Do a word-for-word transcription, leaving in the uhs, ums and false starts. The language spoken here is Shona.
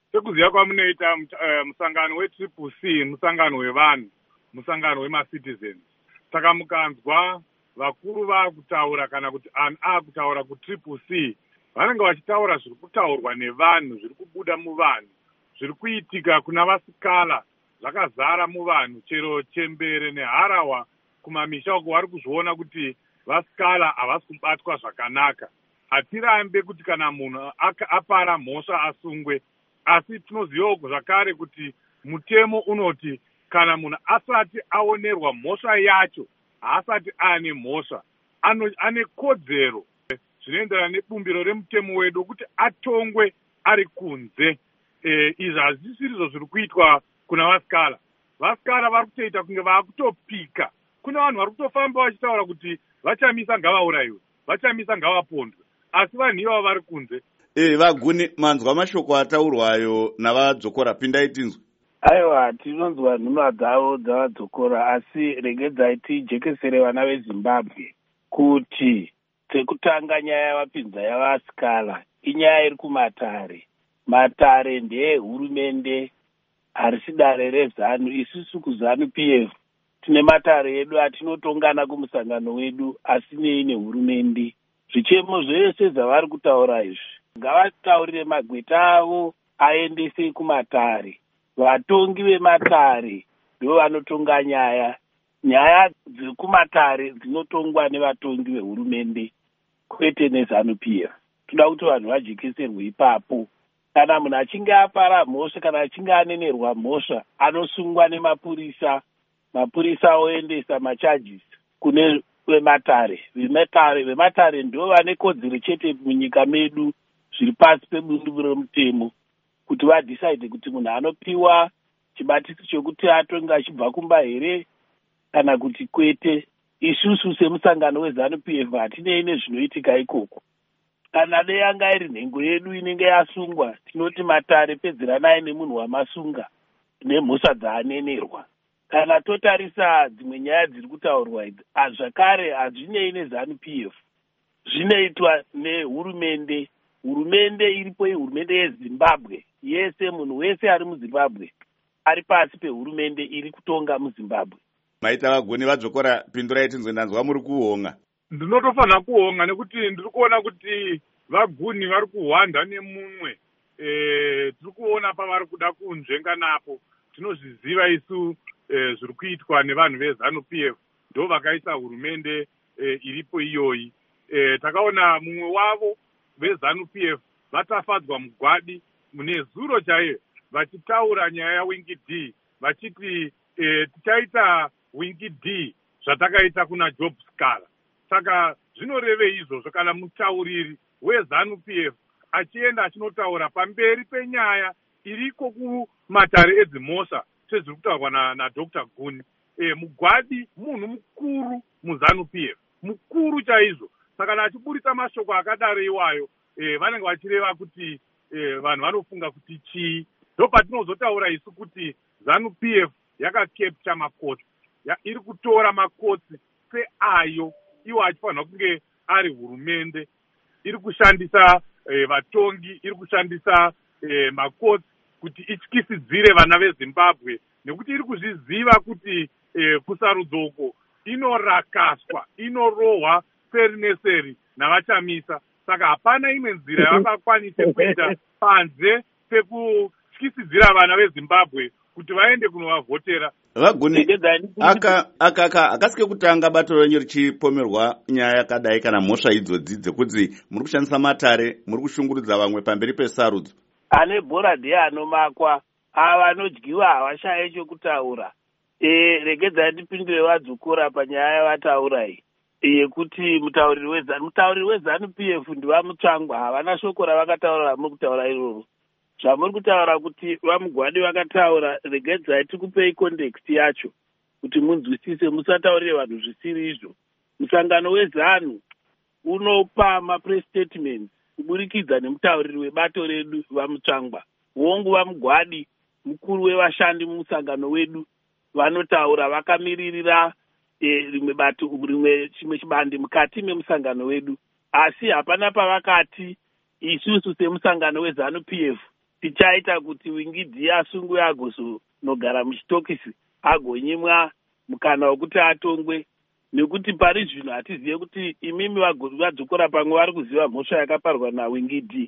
sekuziva kwamunoita uh, musangano wetriple C, musangano wevanhu, musangano wemacitizens. Saka mukanzwa vakuru vaakutaura kana kuti anhu aakutaura kutriple C, vanenge vachitaura zviri kutaurwa nevanhu, zviri kubuda muvanhu, zviri kuitika kuna vasikala, zvakazara muvanhu, chero chembere neharawa kumamisha uko vari kuzviona kuti vasikala havasi kubatwa zvakanaka. Hatirambe kuti kana munhu apara mhosva asungwe, asi tinozivawo zvakare kuti mutemo unoti kana munhu asati aonerwa mhosva yacho, haasati aane mhosva, ane kodzero zvinoenderana nebumbiro remutemo wedu kuti atongwe ari kunze. E, izvi hazvisizvo zviri kuitwa kuna vasikala. Vasikala vari kutoita kunge vaakutopika. Kuna vanhu vari kutofamba vachitaura kuti vachamisa ngavaurayiwe, vachamisa ngavapondwe, asi vanhu ivavo vari kunze. E, Vaguni, manzwa mashoko ataurwayo navadzokora, pindai tinzwe. Aiwa, tinonzwa nhunha dzavo dzavadzokora, asi regedzai tijekesere vana veZimbabwe kuti sekutanga nyaya yavapinza yavasikala inyaya iri kumatare. Matare ndehurumende, harisi dare rezanu. Isusu kuzanu P F tine matare edu atinotongana kumusangano wedu asinei nehurumende. Zvichemo zvese zvavari kutaura izvi ngavataurire magweta avo aendese kumatare. Vatongi vematare ndo vanotonga nyaya. Nyaya dzekumatare dzinotongwa nevatongi vehurumende, kwete nezanu P F. Toda kuti vanhu vajekeserwe ipapo. Kana munhu achinge apara mhosva, kana achinge anenerwa mhosva, anosungwa nemapurisa. Mapurisa oendesa machajisi kune vematare. Vematare vematare ndo vane kodzero chete munyika medu zviri pasi pebundu remutemo kuti vadhisaidhe kuti munhu anopiwa chibatiso chokuti atonga achibva kumba here kana kuti kwete. Isusu semusangano wezanu P F hatinei nezvinoitika ikoko. Kana dei yanga iri nhengo yedu inenge yasungwa, tinoti matare pedzeranai nemunhu wamasunga nemhosva dzaanenerwa. Kana totarisa dzimwe nyaya dziri kutaurwa idzi, zvakare hazvinei nezanu P F, zvinoitwa nehurumende. Hurumende iripo, hurumende yeZimbabwe yese, munhu wese ari muZimbabwe ari pasi pehurumende iri kutonga muZimbabwe. Maita Vaguni, vadzokora, pindurai tinzwe, ndanzwa muri kuhonga. Ndinotofanira kuhonga nekuti ndiri kuona kuti Vaguni vari kuhwanda nemumwe. E, tiri kuona pavari kuda kunzvenga napo. Tinozviziva isu e, zviri kuitwa nevanhu vezanu P F, ndo vakaisa hurumende e, iripo iyoyi. E, takaona mumwe wavo vezanu P F vatafadzwa mugwadi mune zuro chaiyo vachitaura nyaya yaWingi D, vachiti e, tichaita Wingi D zvatakaita kuna Job Skala. Saka zvinoreve izvozvo kana mutauriri wezanu P F achienda achinotaura pamberi penyaya iriko kumatare edzimhosva sezviri kutaurwa na, na Doctor Guni. E, mugwadi munhu mukuru muzanu P F, mukuru chaizvo. Saka achiburitsa mashoko akadaro iwayo, e, vanenge vachireva kuti e, vanhu vanofunga kuti chii. Ndo patinozotaura isu kuti zanu P F yakacapture makotsi, ya, iri kutora makotsi seayo iwo achifanirwa kunge ari hurumende, iri kushandisa e, vatongi, iri kushandisa e, makotsi kuti ityisidzire vana veZimbabwe, nekuti iri kuzviziva kuti e, kusarudzoko inorakaswa, inorohwa seri neseri navachamisa. Saka hapana imwe nzira yavakakwanise kuita panze pekutyisidzira vana veZimbabwe kuti vaende kunovavhotera. Vaguni, aka aka aka akasike kutanga bato renyu richipomerwa nyaya yakadai kana mhosva idzodzi dzekuti muri kushandisa matare, muri kushungurudza vamwe pamberi pesarudzo. Ane bhora ndiye anomakwa, ava vanodyiwa havashaye chokutaura. E, regedzai ndipindure vadzokora panyaya yavataura iyi yekuti mutauriri wezanu mutauriri wezanu P F ndivamutsvangwa, havana shoko ravakataura muri kutaura iroro. Zvamuri kutaura kuti vamugwadi vakataura, regedzai tikupei context yacho kuti munzwisise, musataurire vanhu zvisiri izvo. Musangano wezanu unopa mapress statements kuburikidza nemutauriri webato redu vamutsvangwa. Wongu vamugwadi mukuru wevashandi mumusangano wedu vanotaura vakamiririra rimwe e, bato rimwe chimwe chibandi mukati memusangano wedu, asi hapana pavakati isusu semusangano wezanu P F tichaita kuti Wingidi asungwe agozonogara muchitokisi agonyimwa mukana wekuti atongwe, nekuti pari zvino hatizive kuti imimi vadzokora pamwe vari kuziva mhosva yakaparwa naWingidi.